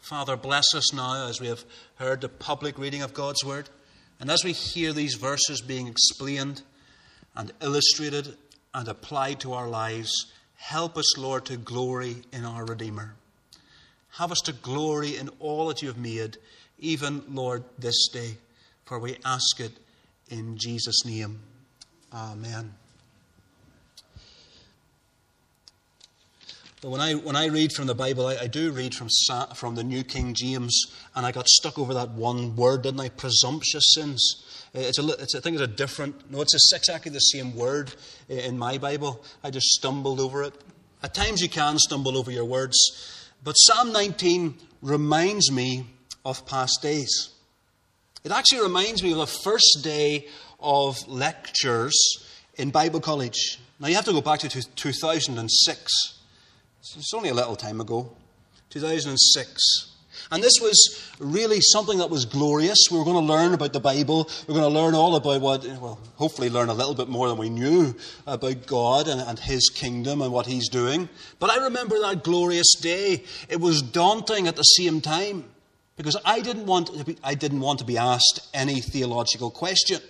Father, bless us now as we have heard the public reading of God's Word. And as we hear these verses being explained and illustrated and applied to our lives, help us, Lord, to glory in our Redeemer. Have us to glory in all that you have made, even, Lord, this day. For we ask it in Jesus' name. Amen. But when I read from the Bible, I do read from the New King James, and I got stuck over that one word, didn't I? Presumptuous sins. I think it's a different. No, it's exactly the same word in my Bible. I just stumbled over it. At times you can stumble over your words, but Psalm 19 reminds me of past days. It actually reminds me of the first day of lectures in Bible college. Now you have to go back to 2006. It's only a little time ago, 2006. And this was really something that was glorious. We were going to learn about the Bible. We were going to learn all about hopefully learn a little bit more than we knew about God and His kingdom and what He's doing. But I remember that glorious day. It was daunting at the same time because I didn't want to be asked any theological question.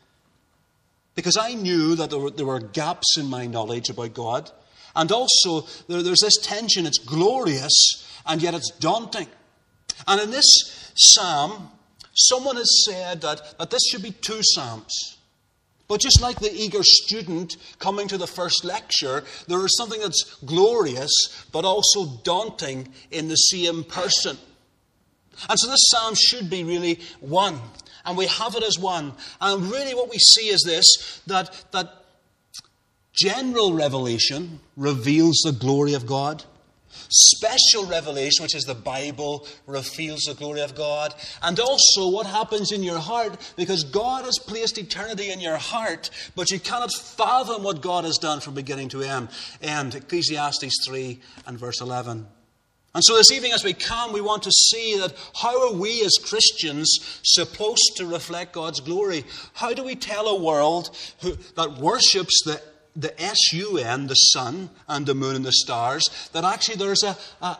Because I knew that there were gaps in my knowledge about God. And also, there's this tension. It's glorious, and yet it's daunting. And in this psalm, someone has said that this should be two psalms. But just like the eager student coming to the first lecture, there is something that's glorious, but also daunting in the same person. And so this psalm should be really one. And we have it as one. And really what we see is this, that general revelation reveals the glory of God. Special revelation, which is the Bible, reveals the glory of God. And also what happens in your heart, because God has placed eternity in your heart, but you cannot fathom what God has done from beginning to end. And Ecclesiastes 3 and verse 11. And so this evening as we come, we want to see that how are we as Christians supposed to reflect God's glory? How do we tell a world that worships the S-U-N, the sun and the moon and the stars, that actually there's a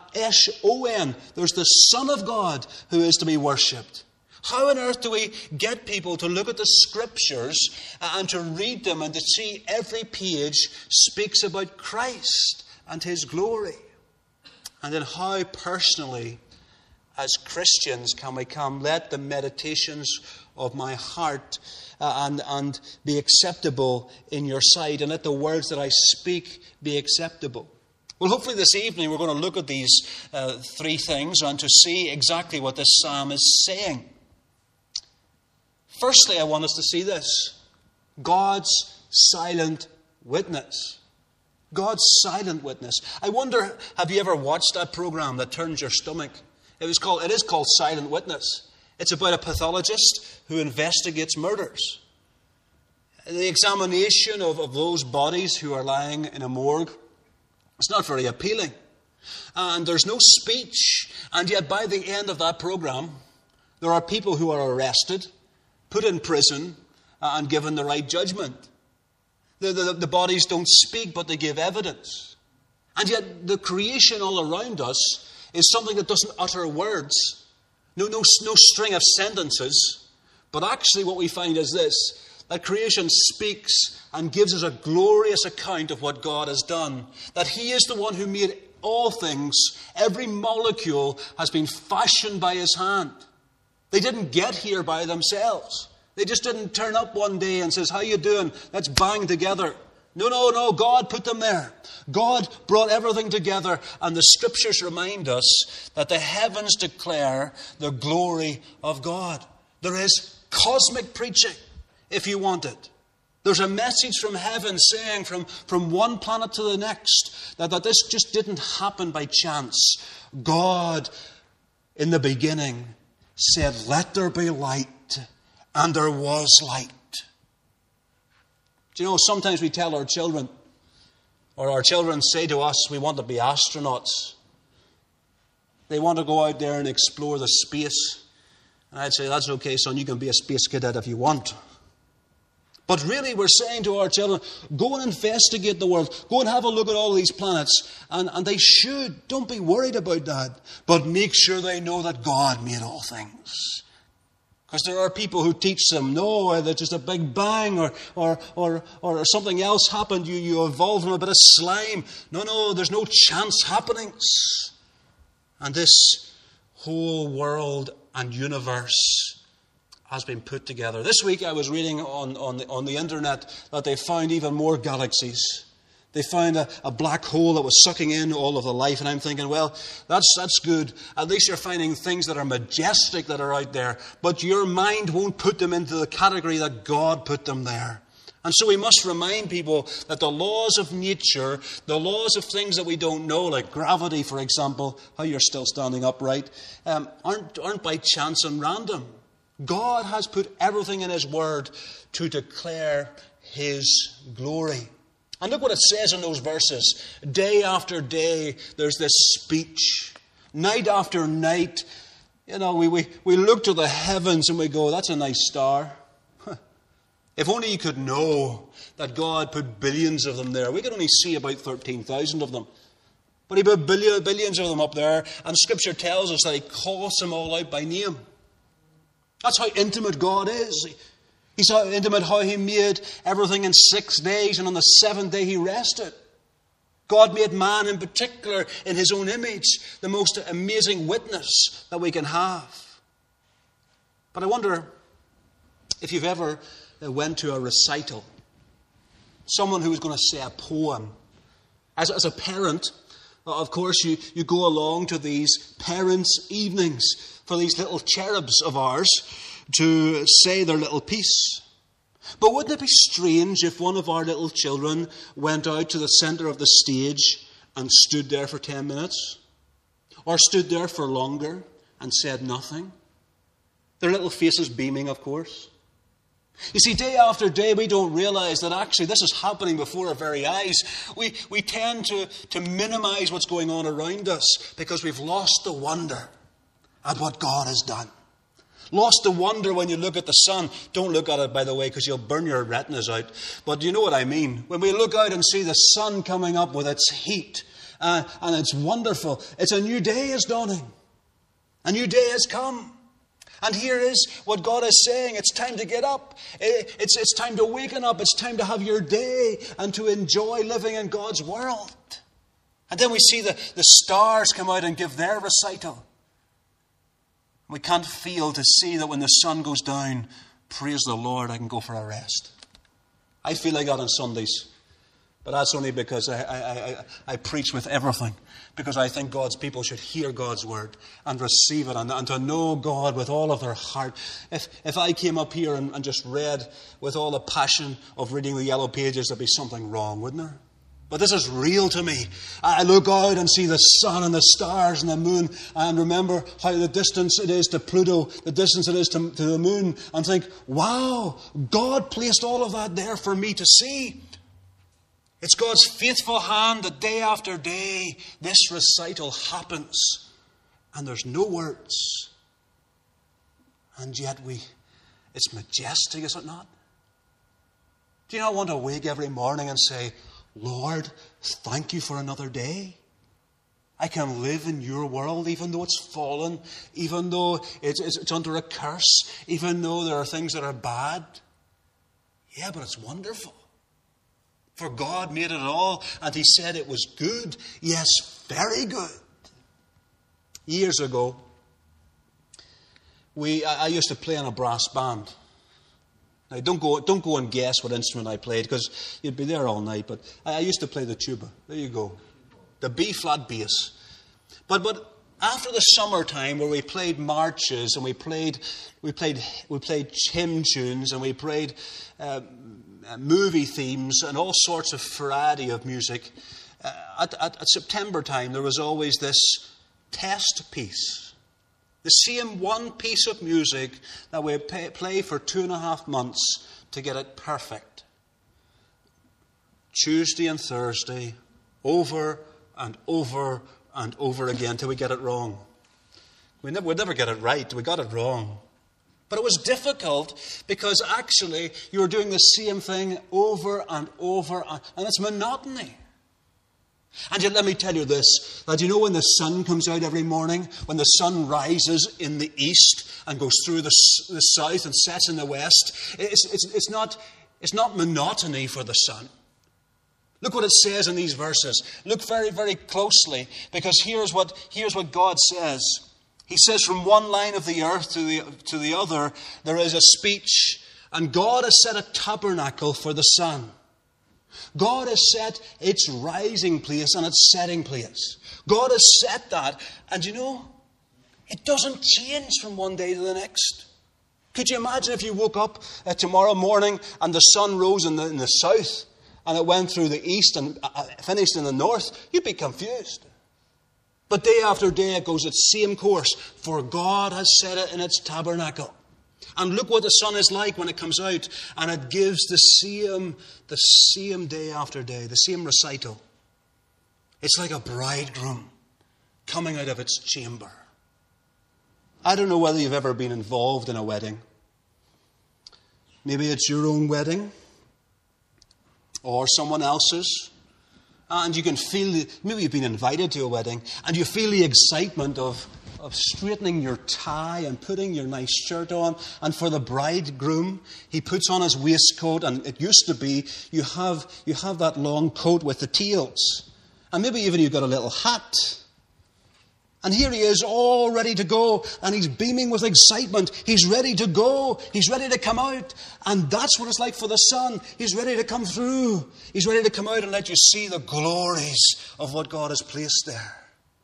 S-O-N, there's the Son of God who is to be worshipped? How on earth do we get people to look at the Scriptures and to read them and to see every page speaks about Christ and His glory? And then how personally, as Christians, can we come? Let the meditations of my heart and be acceptable in your sight, and let the words that I speak be acceptable. Well, hopefully this evening we're going to look at these three things and to see exactly what this psalm is saying. Firstly, I want us to see this: God's silent witness. God's silent witness. I wonder, have you ever watched that program that turns your stomach? It is called Silent Witness. It's about a pathologist who investigates murders. The examination of those bodies who are lying in a morgue, it's not very appealing. And there's no speech. And yet by the end of that program, there are people who are arrested, put in prison, and given the right judgment. The bodies don't speak, but they give evidence. And yet the creation all around us is something that doesn't utter words. No string of sentences. But actually what we find is this: that creation speaks and gives us a glorious account of what God has done. That He is the one who made all things. Every molecule has been fashioned by His hand. They didn't get here by themselves. They just didn't turn up one day and says, "How you doing? Let's bang together." No. God put them there. God brought everything together. And the Scriptures remind us that the heavens declare the glory of God. There is cosmic preaching, if you want it. There's a message from heaven saying from one planet to the next that this just didn't happen by chance. God, in the beginning, said, "Let there be light," and there was light. Do you know, sometimes we tell our children, or our children say to us, we want to be astronauts. They want to go out there and explore the space. And I'd say, "That's okay, son, you can be a space cadet if you want." But really we're saying to our children, go and investigate the world. Go and have a look at all these planets. And they should. Don't be worried about that. But make sure they know that God made all things. Because there are people who teach them, no, there's just a big bang or something else happened. You evolved from a bit of slime. No, there's no chance happenings. And this whole world and universe has been put together. This week I was reading on the internet that they found even more galaxies. They found a black hole that was sucking in all of the life. And I'm thinking, well, that's good. At least you're finding things that are majestic that are out there. But your mind won't put them into the category that God put them there. And so we must remind people that the laws of nature, the laws of things that we don't know, like gravity, for example, how you're still standing upright, aren't by chance and random. God has put everything in His Word to declare His glory. And look what it says in those verses. Day after day, there's this speech. Night after night, we look to the heavens and we go, that's a nice star. If only you could know that God put billions of them there. We could only see about 13,000 of them. But He put billions of them up there. And Scripture tells us that He calls them all out by name. That's how intimate God is. He's so intimate how He made everything in 6 days, and on the seventh day He rested. God made man in particular in His own image, the most amazing witness that we can have. But I wonder if you've ever went to a recital, someone who was going to say a poem. As a parent, of course, you go along to these parents' evenings for these little cherubs of ours to say their little piece. But wouldn't it be strange if one of our little children went out to the centre of the stage and stood there for 10 minutes? Or stood there for longer and said nothing? Their little faces beaming, of course. You see, day after day, we don't realise that actually this is happening before our very eyes. We tend to minimise what's going on around us because we've lost the wonder at what God has done. Lost the wonder when you look at the sun. Don't look at it, by the way, because you'll burn your retinas out. But you know what I mean. When we look out and see the sun coming up with its heat, and it's wonderful. It's a new day is dawning. A new day has come. And here is what God is saying. It's time to get up. It's time to waken up. It's time to have your day and to enjoy living in God's world. And then we see the stars come out and give their recital. We can't fail to see that when the sun goes down, praise the Lord, I can go for a rest. I feel like that on Sundays. But that's only because I preach with everything. Because I think God's people should hear God's word and receive it and to know God with all of their heart. If I came up here and just read with all the passion of reading the yellow pages, there'd be something wrong, wouldn't there? But this is real to me. I look out and see the sun and the stars and the moon and remember how the distance it is to Pluto, the distance it is to the moon, and think, wow, God placed all of that there for me to see. It's God's faithful hand that day after day this recital happens and there's no words. And yet it's majestic, is it not? Do you not want to wake every morning and say, Lord, thank you for another day. I can live in your world even though it's fallen, even though it's under a curse, even though there are things that are bad. Yeah, but it's wonderful. For God made it all, and He said it was good. Yes, very good. Years ago, I used to play in a brass band. Now, don't go and guess what instrument I played, because you'd be there all night. But I used to play the tuba. There you go, the B-flat bass. But after the summertime, where we played marches and we played hymn tunes and we played movie themes and all sorts of variety of music, at September time there was always this test piece. The same one piece of music that we play for 2.5 months to get it perfect. Tuesday and Thursday, over and over and over again till we get it wrong. We'd never get it right. We got it wrong. But it was difficult because actually you were doing the same thing over and over, and it's monotony. And yet let me tell you this, that you know when the sun comes out every morning, when the sun rises in the east and goes through the south and sets in the west, it's not monotony for the sun. Look what it says in these verses. Look very, very closely, because here's what God says. He says, from one line of the earth to the other, there is a speech, and God has set a tabernacle for the sun. God has set its rising place and its setting place. God has set that, and you know, it doesn't change from one day to the next. Could you imagine if you woke up tomorrow morning and the sun rose in the south, and it went through the east and finished in the north? You'd be confused. But day after day it goes its same course, for God has set it in its tabernacle. And look what the sun is like when it comes out, and it gives the same day after day, the same recital. It's like a bridegroom coming out of its chamber. I don't know whether you've ever been involved in a wedding. Maybe it's your own wedding or someone else's. And you can feel, maybe you've been invited to a wedding, and you feel the excitement of straightening your tie and putting your nice shirt on. And for the bridegroom, he puts on his waistcoat, and it used to be you have that long coat with the tails. And maybe even you've got a little hat. And here he is, all ready to go, and he's beaming with excitement. He's ready to go. He's ready to come out. And that's what it's like for the sun. He's ready to come through. He's ready to come out and let you see the glories of what God has placed there.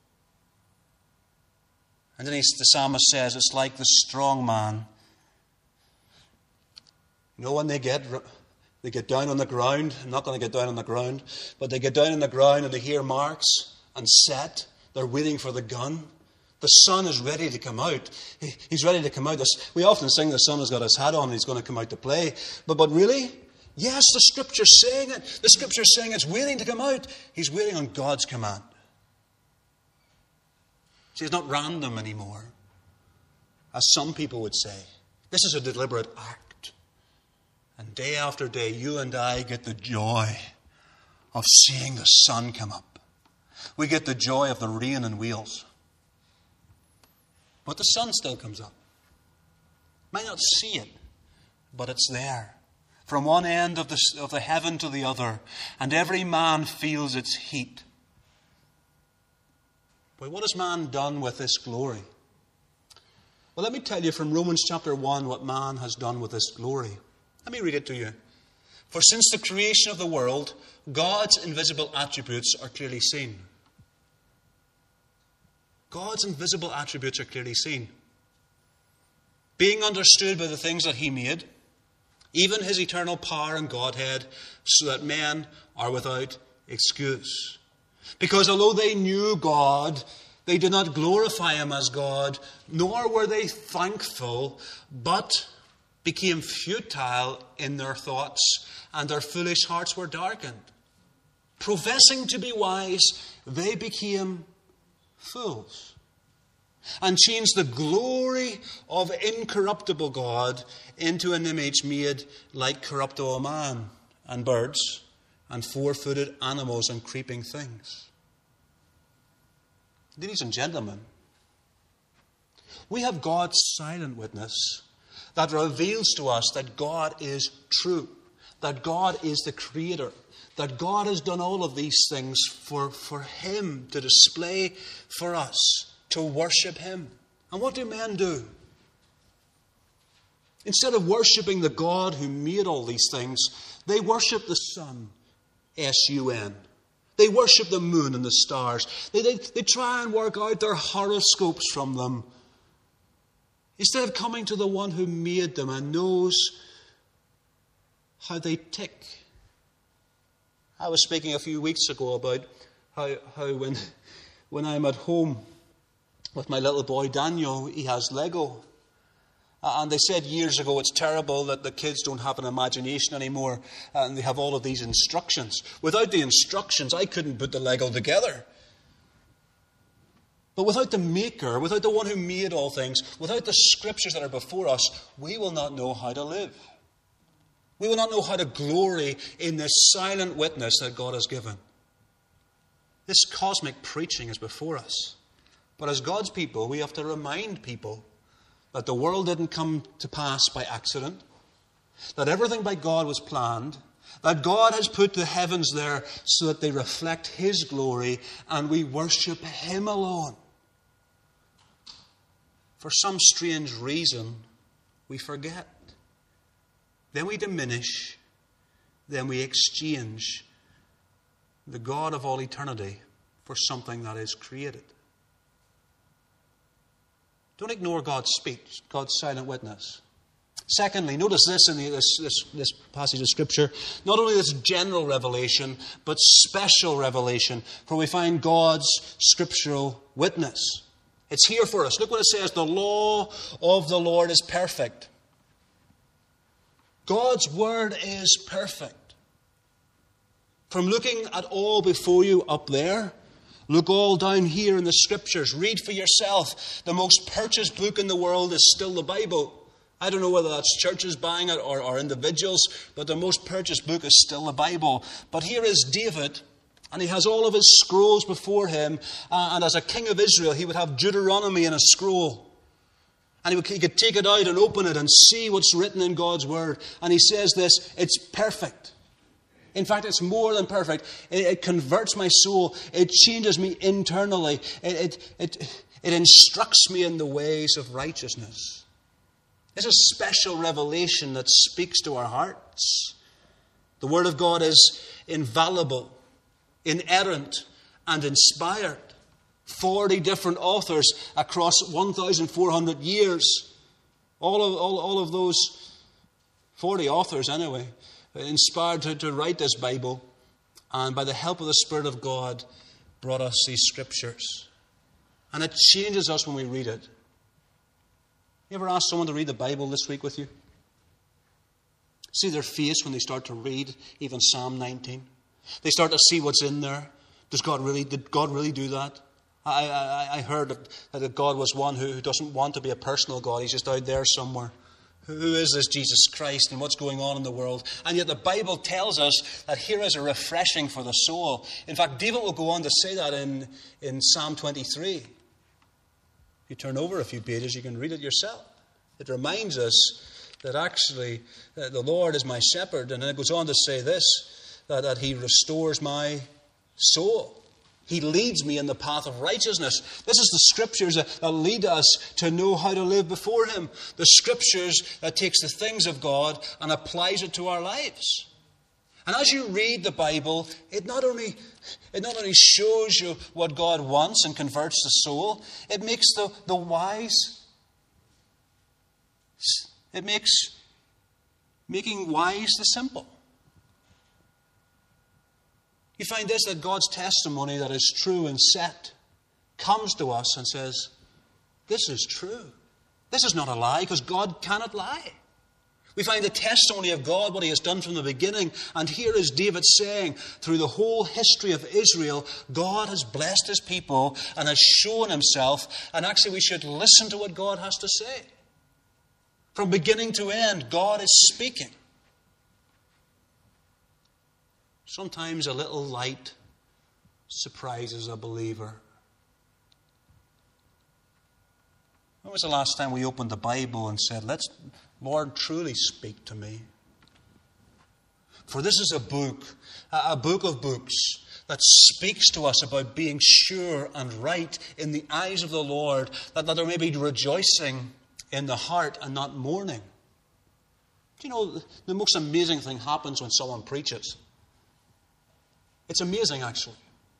And then the psalmist says, it's like the strong man. You know, when they get down on the ground, I'm not going to get down on the ground, but they get down on the ground and they hear marks and set. They're waiting for the gun. The sun is ready to come out. He's ready to come out. We often sing the sun has got his hat on and he's going to come out to play. But really? Yes, the Scripture's saying it. The Scripture's saying it's waiting to come out. He's waiting on God's command. See, it's not random anymore, as some people would say. This is a deliberate act. And day after day, you and I get the joy of seeing the sun come up. We get the joy of the rain and wheels. But the sun still comes up. Might not see it, but it's there. From one end of the heaven to the other. And every man feels its heat. But what has man done with this glory? Well, let me tell you from Romans chapter 1 what man has done with this glory. Let me read it to you. For since the creation of the world, God's invisible attributes are clearly seen. God's invisible attributes are clearly seen. Being understood by the things that He made, even His eternal power and Godhead, so that men are without excuse. Because although they knew God, they did not glorify Him as God, nor were they thankful, but became futile in their thoughts, and their foolish hearts were darkened. Professing to be wise, they became fools, and changed the glory of incorruptible God into an image made like corruptible man, and birds, and four-footed animals, and creeping things. Ladies and gentlemen, we have God's silent witness that reveals to us that God is true, that God is the Creator, that God has done all of these things for Him to display for us, to worship Him. And what do men do? Instead of worshipping the God who made all these things, they worship the sun, S-U-N. They worship the moon and the stars. They try and work out their horoscopes from them, instead of coming to the one who made them and knows how they tick. I was speaking a few weeks ago about how when I'm at home with my little boy Daniel, he has Lego. And they said years ago it's terrible that the kids don't have an imagination anymore, and they have all of these instructions. Without the instructions, I couldn't put the Lego together. But without the Maker, without the one who made all things, without the Scriptures that are before us, we will not know how to live. We will not know how to glory in this silent witness that God has given. This cosmic preaching is before us. But as God's people, we have to remind people that the world didn't come to pass by accident, that everything by God was planned, that God has put the heavens there so that they reflect His glory and we worship Him alone. For some strange reason, we forget. Then we diminish. Then we exchange the God of all eternity for something that is created. Don't ignore God's speech, God's silent witness. Secondly, notice this in this passage of Scripture. Not only this general revelation, but special revelation, for we find God's scriptural witness. It's here for us. Look what it says. The law of the Lord is perfect. God's word is perfect. From looking at all before you up there, look all down here in the Scriptures. Read for yourself. The most purchased book in the world is still the Bible. I don't know whether that's churches buying it or individuals, but the most purchased book is still the Bible. But here is David, and he has all of his scrolls before him. And as a king of Israel, he would have Deuteronomy in a scroll. And he could take it out and open it and see what's written in God's Word. And he says this, it's perfect. In fact, it's more than perfect. It converts my soul. It changes me internally. It instructs me in the ways of righteousness. It's a special revelation that speaks to our hearts. The Word of God is infallible, inerrant, and inspired. 40 different authors across 1,400 years. All of those 40 authors, anyway, inspired to write this Bible. And by the help of the Spirit of God, brought us these Scriptures. And it changes us when we read it. You ever ask someone to read the Bible this week with you? See their face when they start to read, even Psalm 19. They start to see what's in there. Did God really do that? I heard that God was one who doesn't want to be a personal God. He's just out there somewhere. Who is this Jesus Christ and what's going on in the world? And yet the Bible tells us that here is a refreshing for the soul. In fact, David will go on to say that in Psalm 23. If you turn over a few pages, you can read it yourself. It reminds us that actually the Lord is my shepherd. And then it goes on to say this, that He restores my soul. He leads me in the path of righteousness. This is the Scriptures that lead us to know how to live before Him. The Scriptures that takes the things of God and applies it to our lives. And as you read the Bible, it not only shows you what God wants and converts the soul, it makes the wise. It makes making wise the simple. You find this, that God's testimony that is true and set comes to us and says, this is true. This is not a lie, because God cannot lie. We find the testimony of God, what He has done from the beginning. And here is David saying, through the whole history of Israel, God has blessed His people and has shown Himself. And actually we should listen to what God has to say. From beginning to end, God is speaking. Sometimes a little light surprises a believer. When was the last time we opened the Bible and said, Lord, truly speak to me? For this is a book of books that speaks to us about being sure and right in the eyes of the Lord, that there may be rejoicing in the heart and not mourning. Do you know, the most amazing thing happens when someone preaches? It's amazing, actually.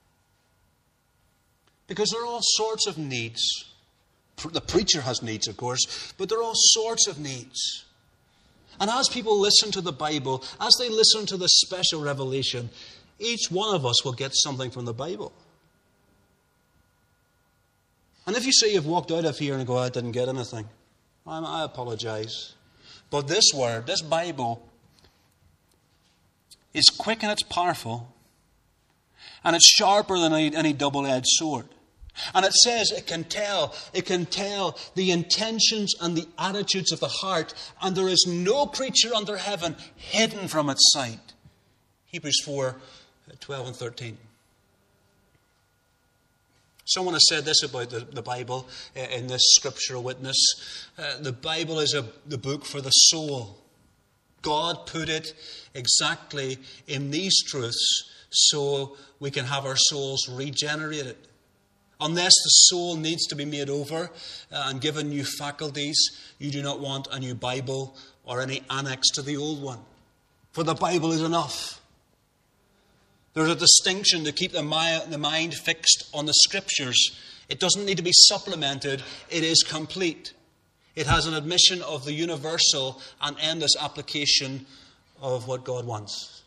Because there are all sorts of needs. The preacher has needs, of course, but there are all sorts of needs. And as people listen to the Bible, as they listen to the special revelation, each one of us will get something from the Bible. And if you say you've walked out of here and go, I didn't get anything, I apologize. But this word, this Bible, is quick and it's powerful. And it's sharper than any double-edged sword. And it says it can tell the intentions and the attitudes of the heart, and there is no creature under heaven hidden from its sight. Hebrews 4:12 and 13. Someone has said this about the Bible in this scriptural witness. The Bible is the book for the soul. God put it exactly in these truths so we can have our souls regenerated. Unless the soul needs to be made over and given new faculties, you do not want a new Bible or any annex to the old one. For the Bible is enough. There's a distinction to keep the mind fixed on the Scriptures. It doesn't need to be supplemented. It is complete. It has an admission of the universal and endless application of what God wants.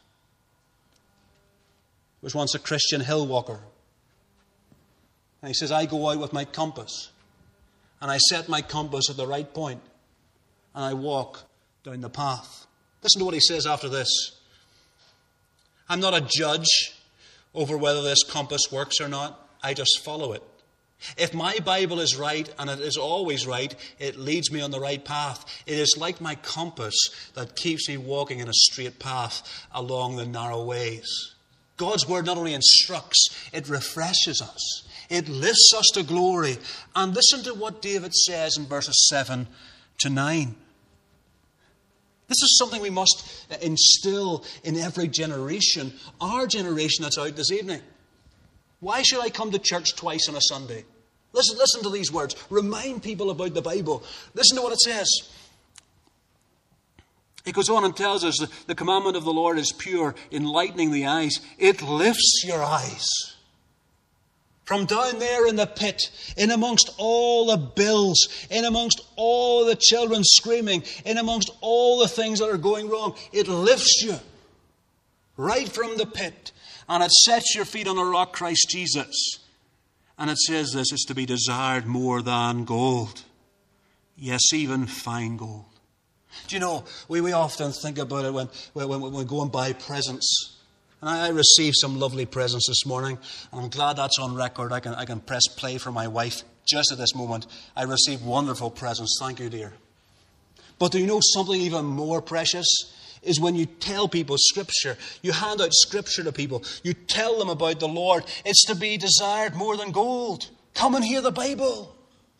There was once a Christian hill walker. And he says, I go out with my compass. And I set my compass at the right point. And I walk down the path. Listen to what he says after this. I'm not a judge over whether this compass works or not. I just follow it. If my Bible is right, and it is always right, it leads me on the right path. It is like my compass that keeps me walking in a straight path along the narrow ways. God's Word not only instructs, it refreshes us. It lifts us to glory. And listen to what David says in verses 7 to 9. This is something we must instill in every generation. Our generation that's out this evening. Why should I come to church twice on a Sunday? Listen to these words. Remind people about the Bible. Listen to what it says. It goes on and tells us the commandment of the Lord is pure, enlightening the eyes. It lifts your eyes. From down there in the pit, in amongst all the bills, in amongst all the children screaming, in amongst all the things that are going wrong, it lifts you right from the pit. And it sets your feet on the rock, Christ Jesus. And it says this, it's to be desired more than gold. Yes, even fine gold. Do you know, we often think about it when we go and buy presents. And I received some lovely presents this morning, and I'm glad that's on record. I can press play for my wife just at this moment. I received wonderful presents. Thank you, dear. But do you know something even more precious? Is when you tell people Scripture. You hand out Scripture to people. You tell them about the Lord. It's to be desired more than gold. Come and hear the Bible.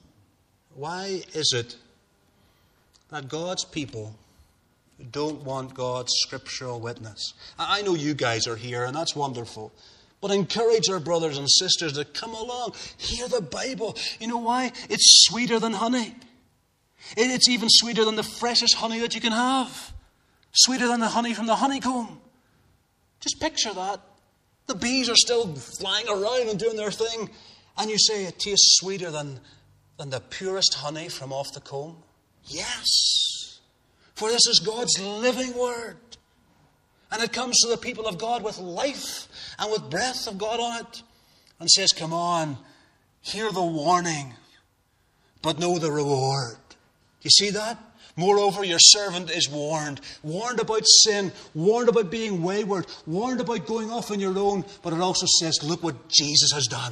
Why is it that God's people don't want God's scriptural witness? I know you guys are here, and that's wonderful. But encourage our brothers and sisters to come along, hear the Bible. You know why? It's sweeter than honey. It's even sweeter than the freshest honey that you can have. Sweeter than the honey from the honeycomb. Just picture that. The bees are still flying around and doing their thing. And you say it tastes sweeter than the purest honey from off the comb? Yes. For this is God's living word. And it comes to the people of God with life and with breath of God on it. And says, come on, hear the warning, but know the reward. You see that? Moreover, your servant is warned. Warned about sin. Warned about being wayward. Warned about going off on your own. But it also says, look what Jesus has done.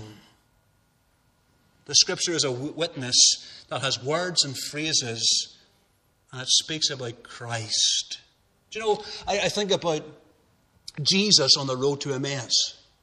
The Scripture is a witness that has words and phrases, and it speaks about Christ. Do you know, I think about Jesus on the road to Emmaus.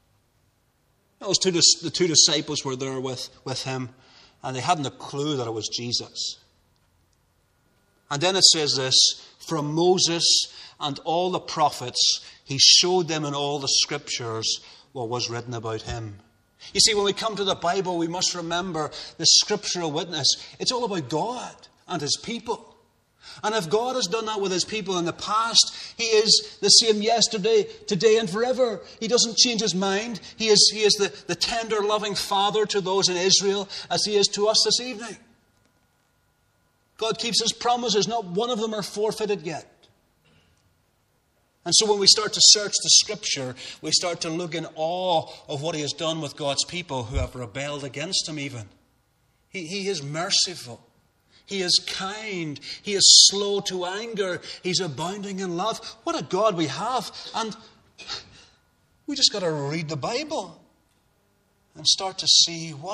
The two disciples were there with him, and they hadn't a clue that it was Jesus. And then it says this, from Moses and all the prophets, he showed them in all the Scriptures what was written about him. You see, when we come to the Bible, we must remember the scriptural witness. It's all about God and His people. And if God has done that with His people in the past, He is the same yesterday, today, and forever. He doesn't change His mind. He is the tender, loving Father to those in Israel as He is to us this evening. God keeps His promises. Not one of them are forfeited yet. And so when we start to search the Scripture, we start to look in awe of what He has done with God's people who have rebelled against Him even. He is merciful. He is kind. He is slow to anger. He's abounding in love. What a God we have. And we just got to read the Bible and start to see what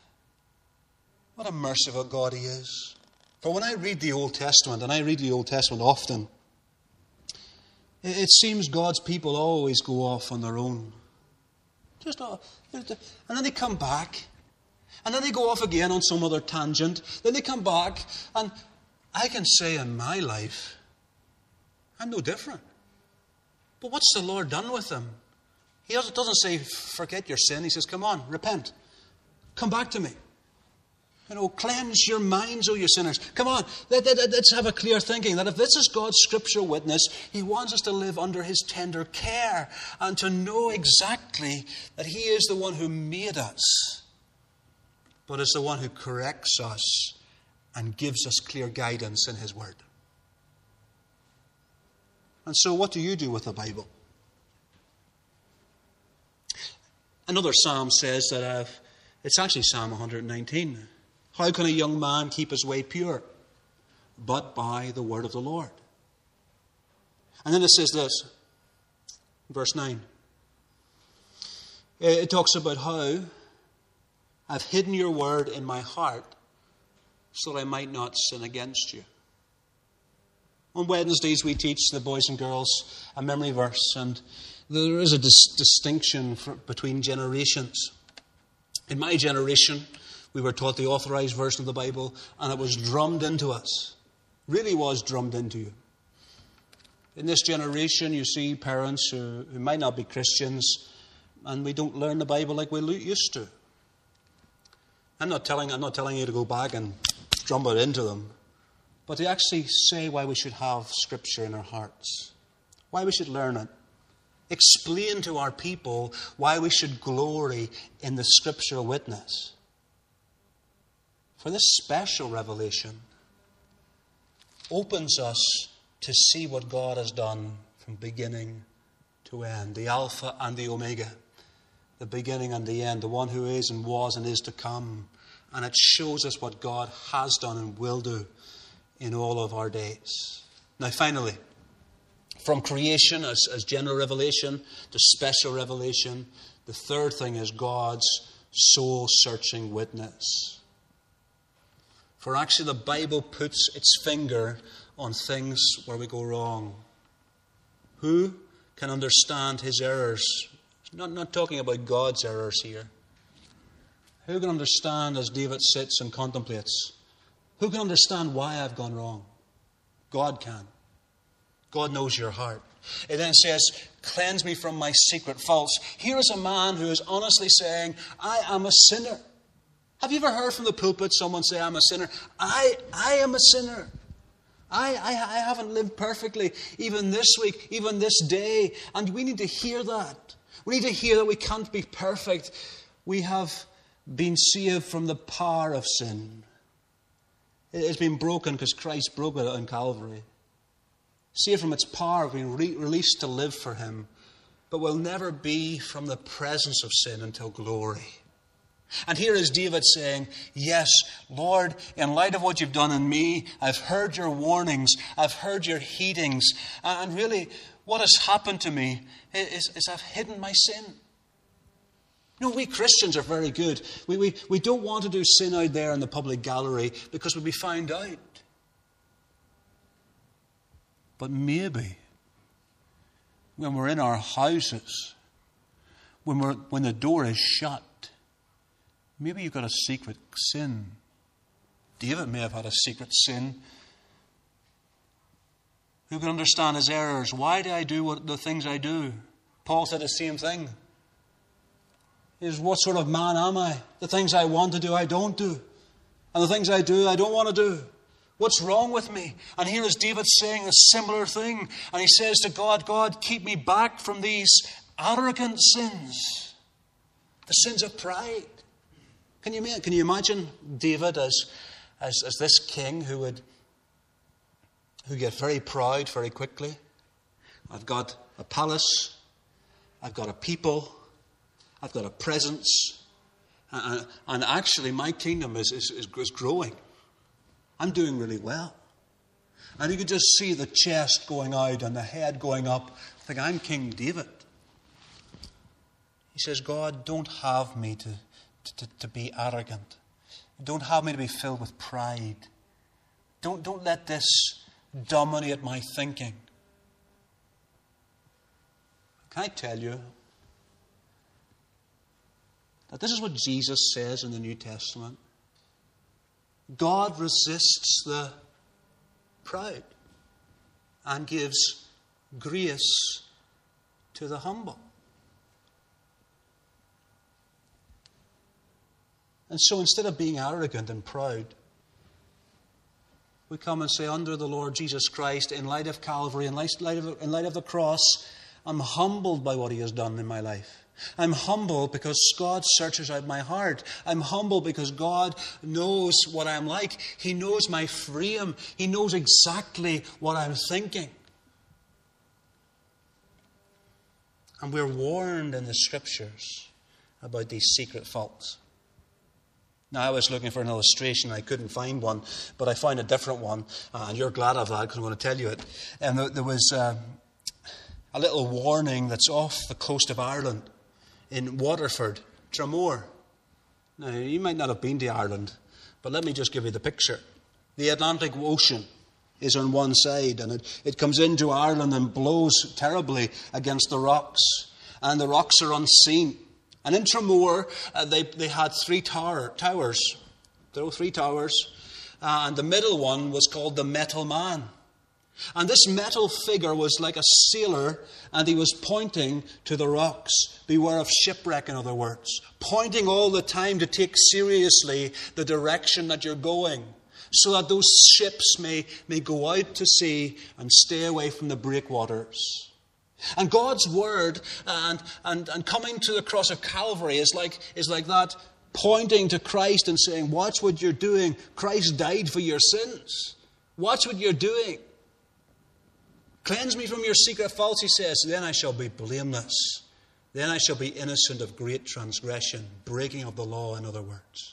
a merciful God He is. For when I read the Old Testament, and I read the Old Testament often, it seems God's people always go off on their own. And then they come back, and then they go off again on some other tangent. Then they come back, and I can say in my life, I'm no different. But what's the Lord done with them? He doesn't say, forget your sin. He says, come on, repent. Come back to me. Cleanse your minds, O you sinners. Come on, let's have a clear thinking that if this is God's scriptural witness, He wants us to live under His tender care and to know exactly that He is the one who made us, but is the one who corrects us and gives us clear guidance in His Word. And so what do you do with the Bible? Another psalm says that it's actually Psalm 119. How can a young man keep his way pure? But by the word of the Lord. And then it says this, verse 9. It talks about how I've hidden your word in my heart so that I might not sin against you. On Wednesdays we teach the boys and girls a memory verse, and there is a distinction between generations. In my generation, we were taught the authorized version of the Bible, and it was drummed into us. Really was drummed into you. In this generation, you see parents who might not be Christians, and we don't learn the Bible like we used to. I'm not telling you to go back and drum it into them, but to actually say why we should have Scripture in our hearts, why we should learn it. Explain to our people why we should glory in the scriptural witness. For this special revelation opens us to see what God has done from beginning to end. The Alpha and the Omega. The beginning and the end. The one who is and was and is to come. And it shows us what God has done and will do in all of our days. Now finally, from creation as general revelation to special revelation, the third thing is God's soul-searching witness. For actually the Bible puts its finger on things where we go wrong. Who can understand His errors? Not talking about God's errors here. Who can understand as David sits and contemplates? Who can understand why I've gone wrong? God can. God knows your heart. It then says, cleanse me from my secret faults. Here is a man who is honestly saying, I am a sinner. Have you ever heard from the pulpit someone say, I'm a sinner? I am a sinner. I haven't lived perfectly, even this week, even this day. And we need to hear that. We need to hear that we can't be perfect. We have been saved from the power of sin. It's been broken because Christ broke it on Calvary. Saved from its power, being released to live for Him. But will never be from the presence of sin until glory. And here is David saying, yes, Lord, in light of what you've done in me, I've heard your warnings, I've heard your heedings, and really what has happened to me is I've hidden my sin. You know, we Christians are very good. We don't want to do sin out there in the public gallery because we'll be found out. But maybe when we're in our houses, when the door is shut, maybe you've got a secret sin. David may have had a secret sin. Who can understand his errors? Why do I do the things I do? Paul said the same thing. What sort of man am I? The things I want to do, I don't do. And the things I do, I don't want to do. What's wrong with me? And here is David saying a similar thing. And he says to God, God, keep me back from these arrogant sins. The sins of pride. Can you imagine David as this king who get very proud very quickly? I've got a palace. I've got a people. I've got a presence. And actually my kingdom is growing. I'm doing really well. And you could just see the chest going out and the head going up. I think I'm King David. He says, God, don't have me to be arrogant. Don't have me to be filled with pride. Don't let this dominate my thinking. Can I tell you that this is what Jesus says in the New Testament? God resists the proud and gives grace to the humble. And so instead of being arrogant and proud, we come and say, under the Lord Jesus Christ, in light of Calvary, in light of the cross, I'm humbled by what He has done in my life. I'm humble because God searches out my heart. I'm humble because God knows what I'm like. He knows my frame. He knows exactly what I'm thinking. And we're warned in the Scriptures about these secret faults. Now, I was looking for an illustration. I couldn't find one, but I found a different one. And you're glad of that because I'm going to tell you it. And there was a little warning that's off the coast of Ireland in Waterford, Tramore. Now, you might not have been to Ireland, but let me just give you the picture. The Atlantic Ocean is on one side, and it comes into Ireland and blows terribly against the rocks. And the rocks are unseen. And in Tramore, they had three towers. There were three towers. And the middle one was called the Metal Man. And this metal figure was like a sailor, and he was pointing to the rocks. Beware of shipwreck, in other words. Pointing all the time to take seriously the direction that you're going, so that those ships may go out to sea and stay away from the breakwaters. And God's word and coming to the cross of Calvary is like that, pointing to Christ and saying, watch what you're doing. Christ died for your sins. Watch what you're doing. Cleanse me from your secret faults, He says. Then I shall be blameless. Then I shall be innocent of great transgression, breaking of the law, in other words.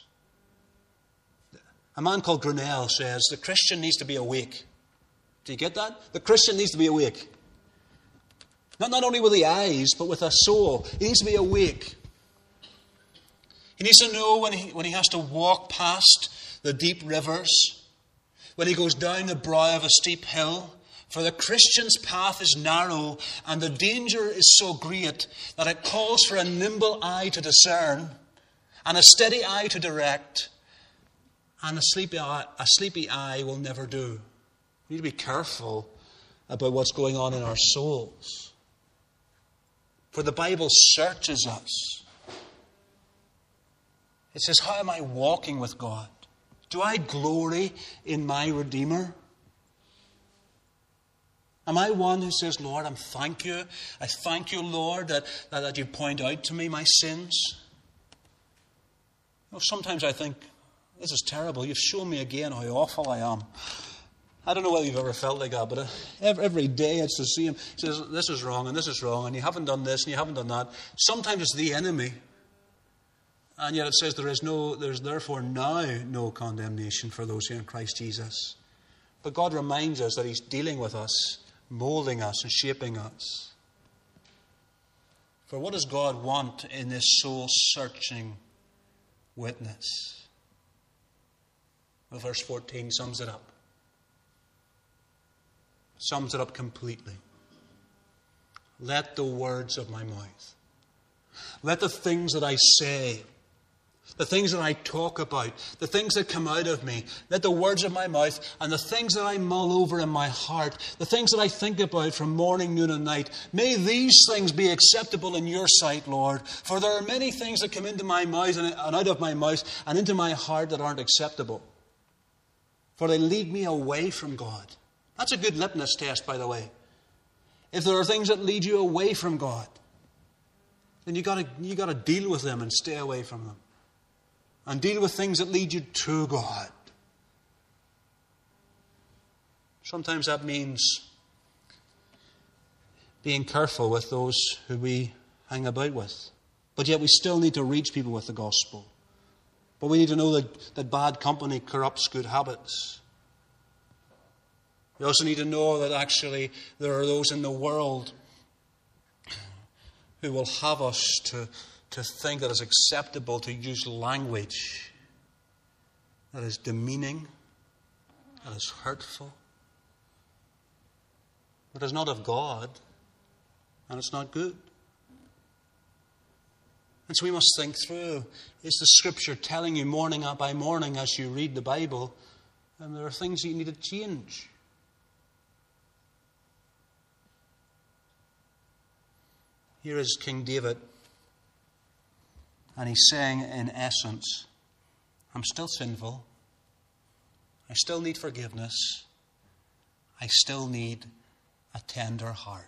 A man called Grinnell says the Christian needs to be awake. Do you get that? The Christian needs to be awake. Not only with the eyes, but with a soul. He needs to be awake. He needs to know when he has to walk past the deep rivers, when he goes down the brow of a steep hill. For the Christian's path is narrow, and the danger is so great that it calls for a nimble eye to discern, and a steady eye to direct, and a sleepy eye will never do. We need to be careful about what's going on in our souls. For the Bible searches us. It says, how am I walking with God? Do I glory in my Redeemer? Am I one who says, Lord, I thank you, Lord, that you point out to me my sins? Sometimes I think, this is terrible. You've shown me again how awful I am. I don't know whether you've ever felt like that, but every day it's the same. It says, this is wrong, and you haven't done this, and you haven't done that. Sometimes it's the enemy. And yet it says there's therefore now no condemnation for those who are in Christ Jesus. But God reminds us that He's dealing with us, molding us and shaping us. For what does God want in this soul-searching witness? Well, verse 14 sums it up. Sums it up completely. Let the words of my mouth, let the things that I say, the things that I talk about, the things that come out of me, let the words of my mouth and the things that I mull over in my heart, the things that I think about from morning, noon, and night, may these things be acceptable in your sight, Lord. For there are many things that come into my mouth and out of my mouth and into my heart that aren't acceptable. For they lead me away from God. That's a good litmus test, by the way. If there are things that lead you away from God, then you got to deal with them and stay away from them. And deal with things that lead you to God. Sometimes that means being careful with those who we hang about with. But yet we still need to reach people with the gospel. But we need to know that bad company corrupts good habits. We also need to know that actually there are those in the world who will have us to to think that it's acceptable to use language that is demeaning, that is hurtful, that is not of God, and it's not good. And so we must think through, is the Scripture telling you morning by morning as you read the Bible, and there are things that you need to change? Here is King David, and he's saying in essence, I'm still sinful, I still need forgiveness, I still need a tender heart.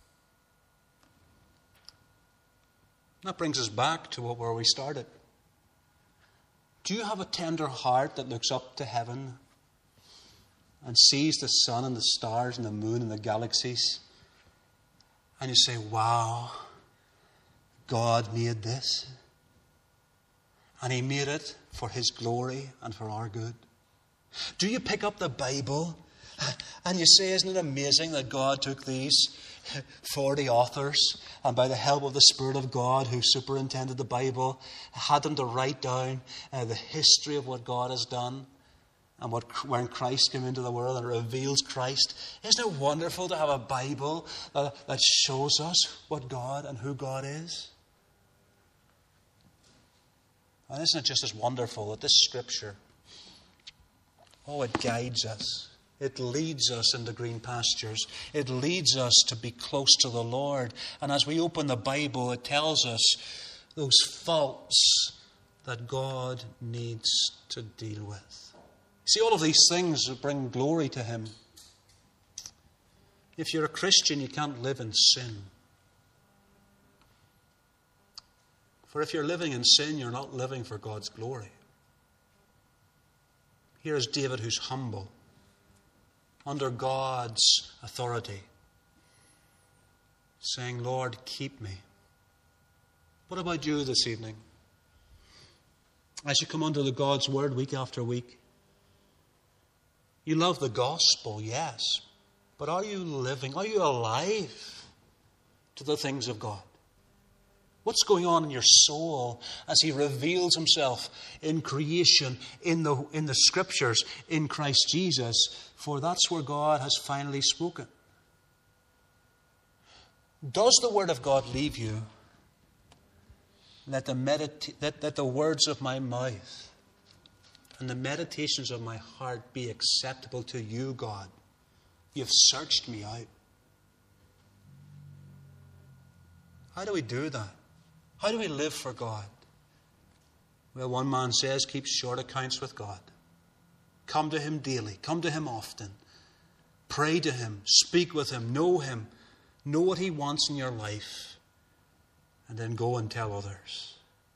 That brings us back to where we started. Do you have a tender heart that looks up to heaven and sees the sun and the stars and the moon and the galaxies, and you say, wow, God made this, and He made it for His glory and for our good? Do you pick up the Bible and you say, isn't it amazing that God took these 40 authors, and by the help of the Spirit of God who superintended the Bible, had them to write down the history of what God has done and when Christ came into the world and reveals Christ? Isn't it wonderful to have a Bible that shows us what God and who God is? And isn't it just as wonderful that this Scripture, it guides us. It leads us into green pastures. It leads us to be close to the Lord. And as we open the Bible, it tells us those faults that God needs to deal with. See, all of these things bring glory to Him. If you're a Christian, you can't live in sin. For if you're living in sin, you're not living for God's glory. Here is David, who's humble, under God's authority, saying, Lord, keep me. What about you this evening? As you come under the God's Word week after week, you love the gospel, yes, but are you living, are you alive to the things of God? What's going on in your soul as He reveals Himself in creation, in the Scriptures, in Christ Jesus? For that's where God has finally spoken. Does the Word of God leave you? Let the words of my mouth and the meditations of my heart be acceptable to you, God. You've searched me out. How do we do that? How do we live for God? Well, one man says, keep short accounts with God. Come to Him daily. Come to Him often. Pray to Him. Speak with Him. Know Him. Know what He wants in your life. And then go and tell others.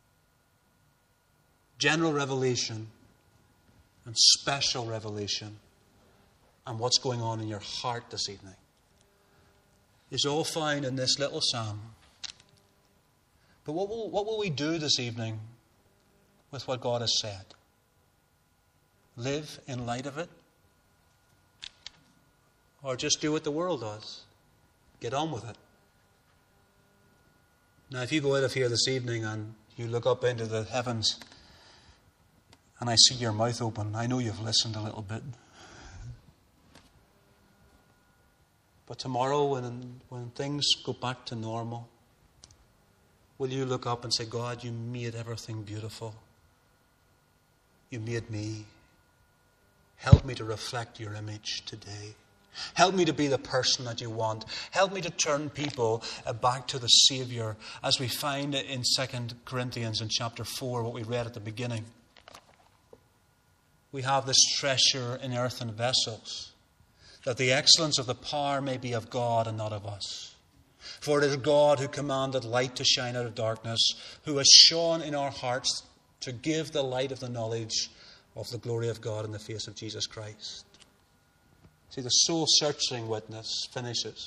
General revelation and special revelation and what's going on in your heart this evening is all found in this little psalm. But what will we do this evening with what God has said? Live in light of it? Or just do what the world does? Get on with it. Now, if you go out of here this evening and you look up into the heavens and I see your mouth open, I know you've listened a little bit. But tomorrow, when things go back to normal, will you look up and say, God, you made everything beautiful. You made me. Help me to reflect your image today. Help me to be the person that you want. Help me to turn people back to the Savior, as we find in 2 Corinthians in chapter 4, what we read at the beginning. We have this treasure in earthen vessels, that the excellence of the power may be of God and not of us. For it is God who commanded light to shine out of darkness, who has shone in our hearts to give the light of the knowledge of the glory of God in the face of Jesus Christ. See, the soul-searching witness finishes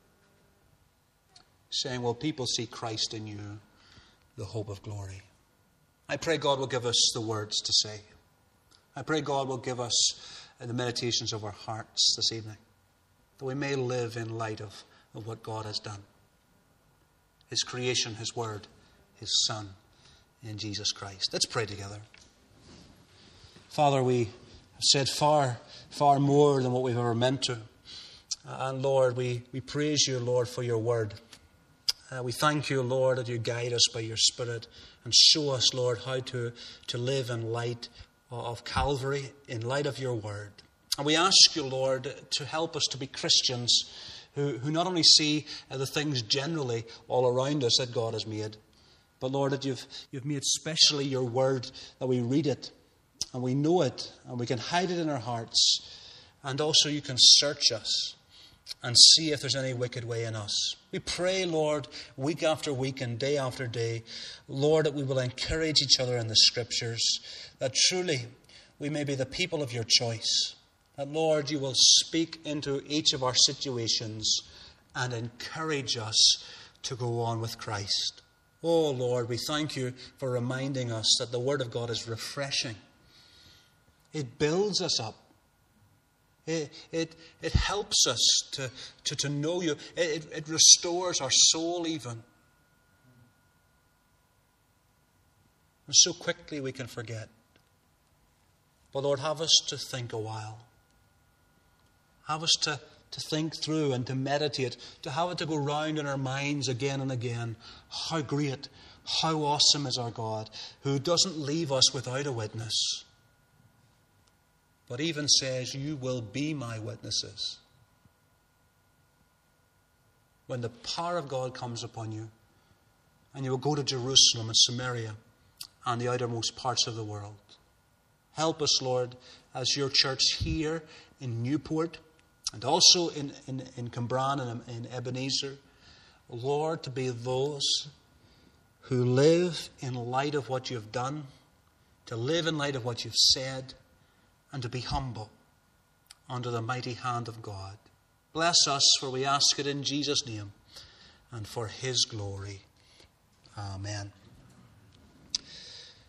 saying, will people see Christ in you, the hope of glory? I pray God will give us the words to say. I pray God will give us the meditations of our hearts this evening, that we may live in light of what God has done. His creation, His word, his Son, in Jesus Christ. Let's pray together. Father, we have said far, far more than what we've ever meant to. And Lord, we praise you, Lord, for your word. We thank you, Lord, that you guide us by your Spirit and show us, Lord, how to live in light of Calvary, in light of your word. And we ask you, Lord, to help us to be Christians who not only see the things generally all around us that God has made, but Lord, that you've made specially your word, that we read it and we know it and we can hide it in our hearts, and also you can search us and see if there's any wicked way in us. We pray, Lord, week after week and day after day, Lord, that we will encourage each other in the Scriptures, that truly we may be the people of your choice. That, Lord, you will speak into each of our situations and encourage us to go on with Christ. Oh, Lord, we thank you for reminding us that the Word of God is refreshing. It builds us up. It helps us to know you. It restores our soul even. And so quickly we can forget. But Lord, have us to think a while. Have us to think through and to meditate, to have it to go round in our minds again and again. How great, how awesome is our God, who doesn't leave us without a witness, but even says, you will be my witnesses. When the power of God comes upon you, and you will go to Jerusalem and Samaria and the outermost parts of the world. Help us, Lord, as your church here in Newport, and also in Cambran and in Ebenezer, Lord, to be those who live in light of what you've done, to live in light of what you've said, and to be humble under the mighty hand of God. Bless us, for we ask it in Jesus' name and for his glory. Amen.